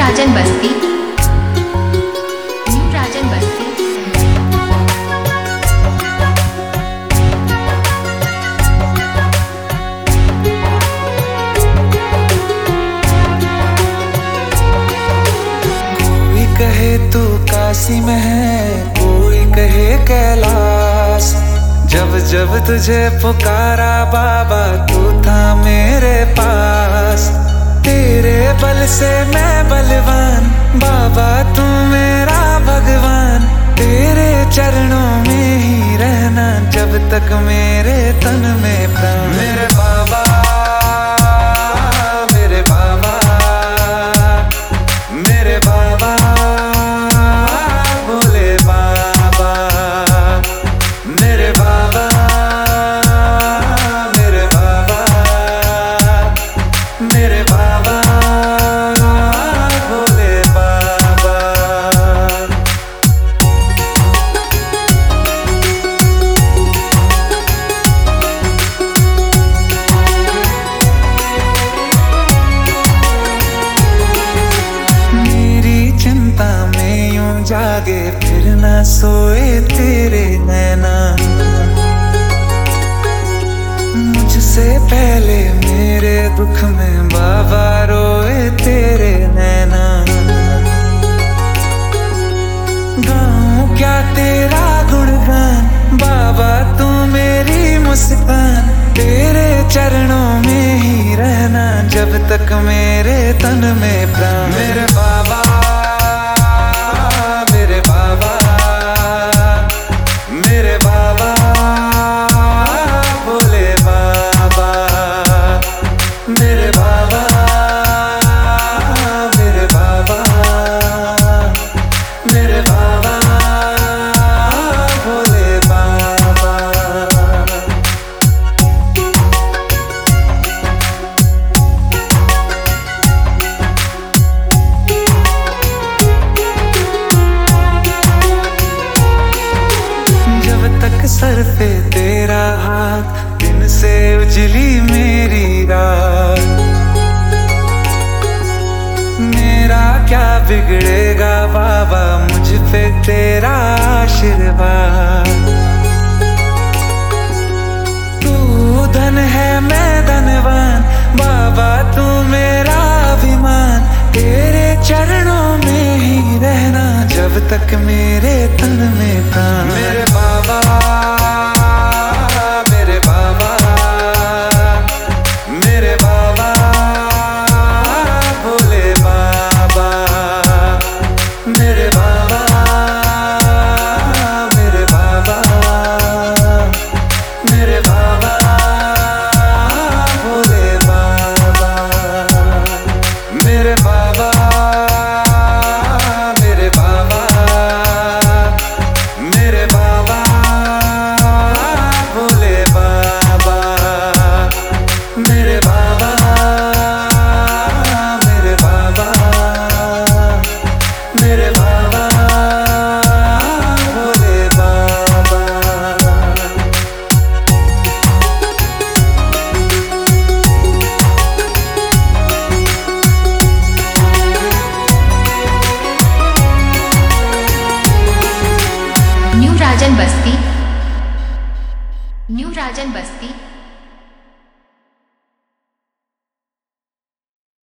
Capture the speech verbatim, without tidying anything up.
राजन बस्ती, new राजन बस्ती। कोई कहे तू काशी में है, कोई कहे कैलाश। जब जब तुझे पुकारा बाबा तू था मेरे पास। तेरे बल से मैं बलवान बाबा तू मेरा भगवान। तेरे चरणों में ही रहना जब तक मेरे तन में प्राण। मेरे बाबा मेरे बाबा मेरे बाबा भोले बाबा। मेरे बाबा मेरे बाबा मेरे बाबा भोले बाबा। मेरी चिंता में यूं जागे फिर ना सोए तेरे नैना। मुझसे पहले मेरे दुख में बाबा रोए तेरे नैना। गाऊं क्या तेरा गुणगान बाबा तू मेरी मुस्कान। तेरे चरणों में ही रहना जब तक मेरे तन में प्राण। मेरे बाबा मेरे बाबा मेरे बाबा भोले बाबा। मेरे बाबा मेरे बाबा मेरे बाबा भोले बाबा। जब तक सर पे तेरा हाथ दिन से उजली मेरी रात। मेरा क्या बिगड़ेगा बाबा मुझ पे तेरा आशीर्वाद। तू धन है मैं धनवान बाबा तू मेरा अभिमान। तेरे चरणों में ही रहना जब तक मेरे तन में प्राण। मेरे बाबा मेरे बाबा मेरे बाबा भोले बाबा। मेरे बाबा मेरे बाबा मेरे बाबा भोले बाबा। मेरे बाबा मेरे बाबा मेरे बाबा भोले बाबा। मेरे बाबा मेरे बाबा मेरे बाबा भोले बाबा। न्यू राजन बस्ती, न्यू राजन बस्ती।